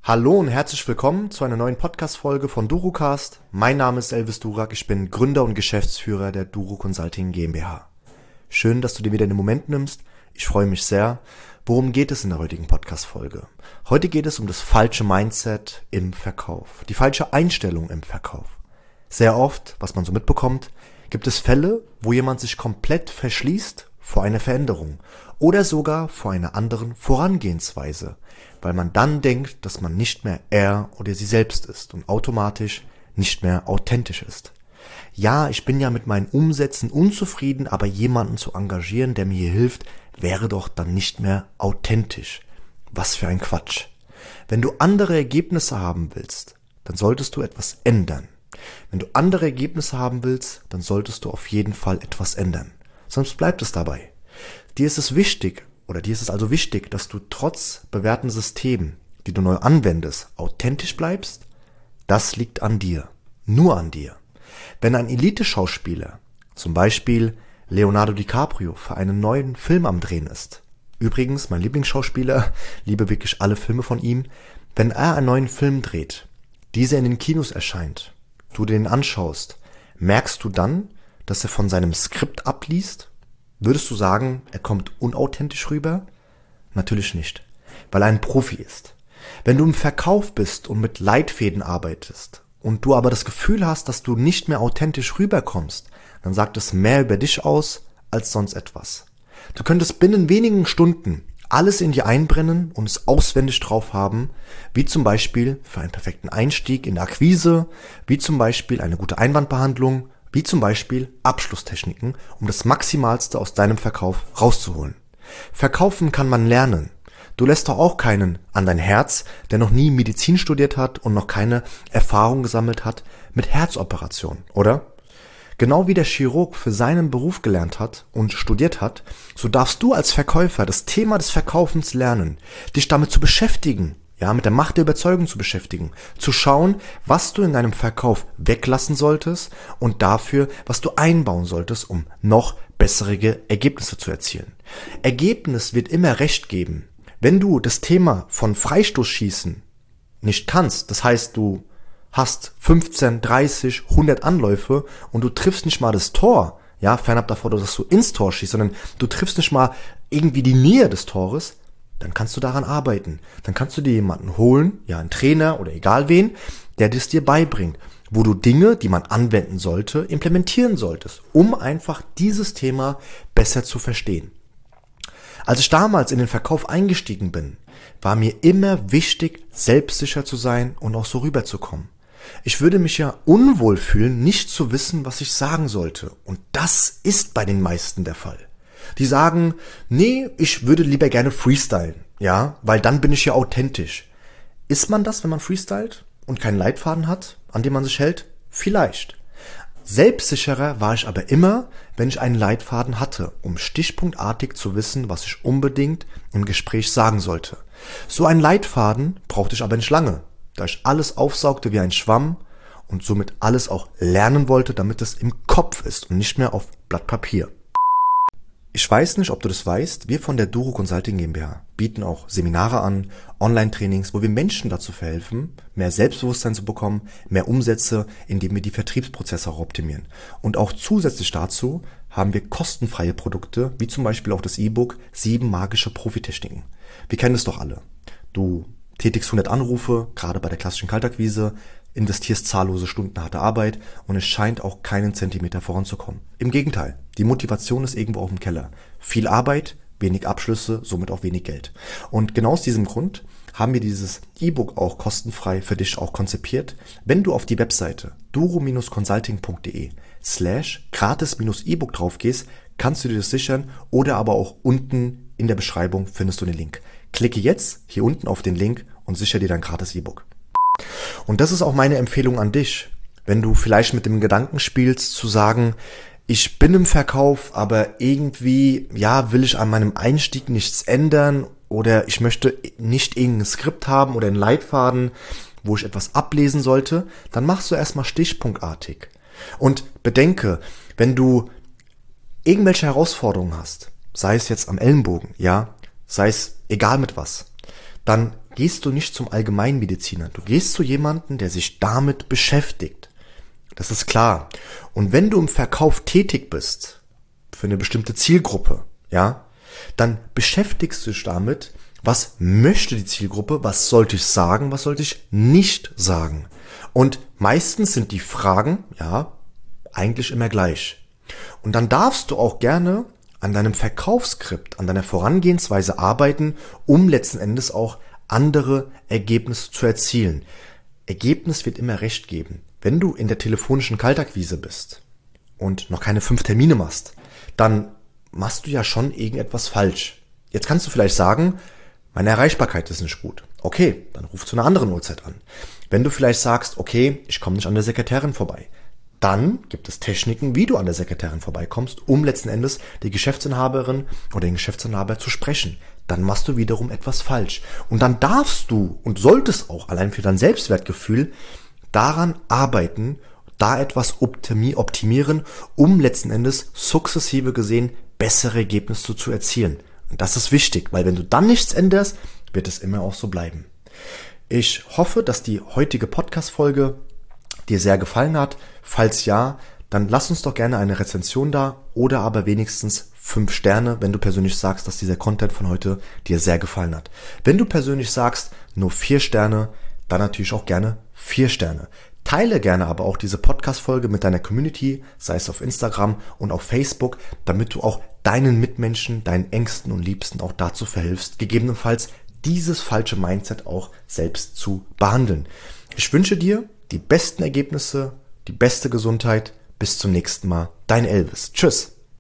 Hallo und herzlich willkommen zu einer neuen Podcast-Folge von DuruCast. Mein Name ist Elvis Durak, ich bin Gründer und Geschäftsführer der Duru Consulting GmbH. Schön, dass du dir wieder den Moment nimmst. Ich freue mich sehr. Worum geht es in der heutigen Podcast-Folge? Heute geht es um das falsche Mindset im Verkauf, die falsche Einstellung im Verkauf. Sehr oft, was man so mitbekommt, gibt es Fälle, wo jemand sich komplett verschließt vor einer Veränderung oder sogar vor einer anderen Vorangehensweise, weil man dann denkt, dass man nicht mehr er oder sie selbst ist und automatisch nicht mehr authentisch ist. Ja, ich bin ja mit meinen Umsätzen unzufrieden, aber jemanden zu engagieren, der mir hier hilft, wäre doch dann nicht mehr authentisch. Was für ein Quatsch. Wenn du andere Ergebnisse haben willst, dann solltest du etwas ändern. Wenn du andere Ergebnisse haben willst, dann solltest du auf jeden Fall etwas ändern. Sonst bleibt es dabei. Dir ist es wichtig, dass du trotz bewährten Systemen, die du neu anwendest, authentisch bleibst. Das liegt an dir. Nur an dir. Wenn ein Elite-Schauspieler, zum Beispiel Leonardo DiCaprio, für einen neuen Film am Drehen ist, übrigens mein Lieblingsschauspieler, liebe wirklich alle Filme von ihm, wenn er einen neuen Film dreht, dieser in den Kinos erscheint, du den anschaust, merkst du dann, dass er von seinem Skript abliest? Würdest du sagen, er kommt unauthentisch rüber? Natürlich nicht, weil er ein Profi ist. Wenn du im Verkauf bist und mit Leitfäden arbeitest und du aber das Gefühl hast, dass du nicht mehr authentisch rüberkommst, dann sagt es mehr über dich aus als sonst etwas. Du könntest binnen wenigen Stunden alles in dir einbrennen und es auswendig drauf haben, wie zum Beispiel für einen perfekten Einstieg in der Akquise, wie zum Beispiel eine gute Einwandbehandlung, wie zum Beispiel Abschlusstechniken, um das Maximalste aus deinem Verkauf rauszuholen. Verkaufen kann man lernen. Du lässt doch auch keinen an dein Herz, der noch nie Medizin studiert hat und noch keine Erfahrung gesammelt hat mit Herzoperationen, oder? Genau wie der Chirurg für seinen Beruf gelernt hat und studiert hat, so darfst du als Verkäufer das Thema des Verkaufens lernen, dich damit zu beschäftigen, mit der Macht der Überzeugung zu beschäftigen, zu schauen, was du in deinem Verkauf weglassen solltest und dafür, was du einbauen solltest, um noch bessere Ergebnisse zu erzielen. Ergebnis wird immer recht geben. Wenn du das Thema von Freistoßschießen nicht kannst, das heißt, du hast 15, 30, 100 Anläufe und du triffst nicht mal das Tor, fernab davor, dass du ins Tor schießt, sondern du triffst nicht mal irgendwie die Nähe des Tores, dann kannst du daran arbeiten. Dann kannst du dir jemanden holen, einen Trainer oder egal wen, der das dir beibringt, wo du Dinge, die man anwenden sollte, implementieren solltest, um einfach dieses Thema besser zu verstehen. Als ich damals in den Verkauf eingestiegen bin, war mir immer wichtig, selbstsicher zu sein und auch so rüberzukommen. Ich würde mich ja unwohl fühlen, nicht zu wissen, was ich sagen sollte. Und das ist bei den meisten der Fall. Die sagen, nee, ich würde lieber gerne freestylen, weil dann bin ich ja authentisch. Ist man das, wenn man freestylt und keinen Leitfaden hat, an dem man sich hält? Vielleicht. Selbstsicherer war ich aber immer, wenn ich einen Leitfaden hatte, um stichpunktartig zu wissen, was ich unbedingt im Gespräch sagen sollte. So einen Leitfaden brauchte ich aber nicht lange, da ich alles aufsaugte wie ein Schwamm und somit alles auch lernen wollte, damit es im Kopf ist und nicht mehr auf Blatt Papier. Ich weiß nicht, ob du das weißt, wir von der Duru Consulting GmbH bieten auch Seminare an, Online-Trainings, wo wir Menschen dazu verhelfen, mehr Selbstbewusstsein zu bekommen, mehr Umsätze, indem wir die Vertriebsprozesse auch optimieren. Und auch zusätzlich dazu haben wir kostenfreie Produkte, wie zum Beispiel auch das E-Book 7 magische Profitechniken. Wir kennen es doch alle. Du tätigst 100 Anrufe, gerade bei der klassischen Kaltakquise, investierst zahllose Stunden harte Arbeit und es scheint auch keinen Zentimeter voranzukommen. Im Gegenteil, die Motivation ist irgendwo auf dem Keller. Viel Arbeit, wenig Abschlüsse, somit auch wenig Geld. Und genau aus diesem Grund haben wir dieses E-Book auch kostenfrei für dich auch konzipiert. Wenn du auf die Webseite duru-consulting.de/gratis-E-Book drauf gehst, kannst du dir das sichern oder aber auch unten in der Beschreibung findest du den Link. Klicke jetzt hier unten auf den Link und sichere dir dein gratis E-Book. Und das ist auch meine Empfehlung an dich, wenn du vielleicht mit dem Gedanken spielst, zu sagen, ich bin im Verkauf, aber irgendwie, will ich an meinem Einstieg nichts ändern oder ich möchte nicht irgendein Skript haben oder einen Leitfaden, wo ich etwas ablesen sollte, dann machst du erstmal stichpunktartig. Und bedenke, wenn du irgendwelche Herausforderungen hast, sei es jetzt am Ellenbogen, sei es egal mit was, dann gehst du nicht zum Allgemeinmediziner. Du gehst zu jemandem, der sich damit beschäftigt. Das ist klar. Und wenn du im Verkauf tätig bist, für eine bestimmte Zielgruppe, ja, dann beschäftigst du dich damit, was möchte die Zielgruppe, was sollte ich sagen, was sollte ich nicht sagen. Und meistens sind die Fragen, ja, eigentlich immer gleich. Und dann darfst du auch gerne an deinem Verkaufsskript, an deiner Vorangehensweise arbeiten, um letzten Endes auch andere Ergebnisse zu erzielen. Ergebnis wird immer recht geben. Wenn du in der telefonischen Kaltakquise bist und noch keine 5 Termine machst, dann machst du ja schon irgendetwas falsch. Jetzt kannst du vielleicht sagen, meine Erreichbarkeit ist nicht gut. Okay, dann ruf zu einer anderen Uhrzeit an. Wenn du vielleicht sagst, okay, ich komme nicht an der Sekretärin vorbei, dann gibt es Techniken, wie du an der Sekretärin vorbeikommst, um letzten Endes die Geschäftsinhaberin oder den Geschäftsinhaber zu sprechen. Dann machst du wiederum etwas falsch. Und dann darfst du und solltest auch allein für dein Selbstwertgefühl daran arbeiten, da etwas optimieren, um letzten Endes sukzessive gesehen bessere Ergebnisse zu erzielen. Und das ist wichtig, weil wenn du dann nichts änderst, wird es immer auch so bleiben. Ich hoffe, dass die heutige Podcast-Folge dir sehr gefallen hat. Falls ja, dann lass uns doch gerne eine Rezension da oder aber wenigstens 5 Sterne, wenn du persönlich sagst, dass dieser Content von heute dir sehr gefallen hat. Wenn du persönlich sagst, nur 4 Sterne, dann natürlich auch gerne 4 Sterne. Teile gerne aber auch diese Podcast-Folge mit deiner Community, sei es auf Instagram und auf Facebook, damit du auch deinen Mitmenschen, deinen Ängsten und Liebsten auch dazu verhilfst, gegebenenfalls dieses falsche Mindset auch selbst zu behandeln. Ich wünsche dir die besten Ergebnisse, die beste Gesundheit. Bis zum nächsten Mal. Dein Elvis. Tschüss.